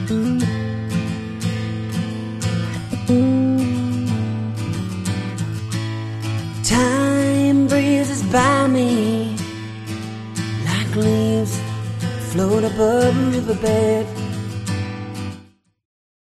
Time breezes by me like leaves float above a riverbed.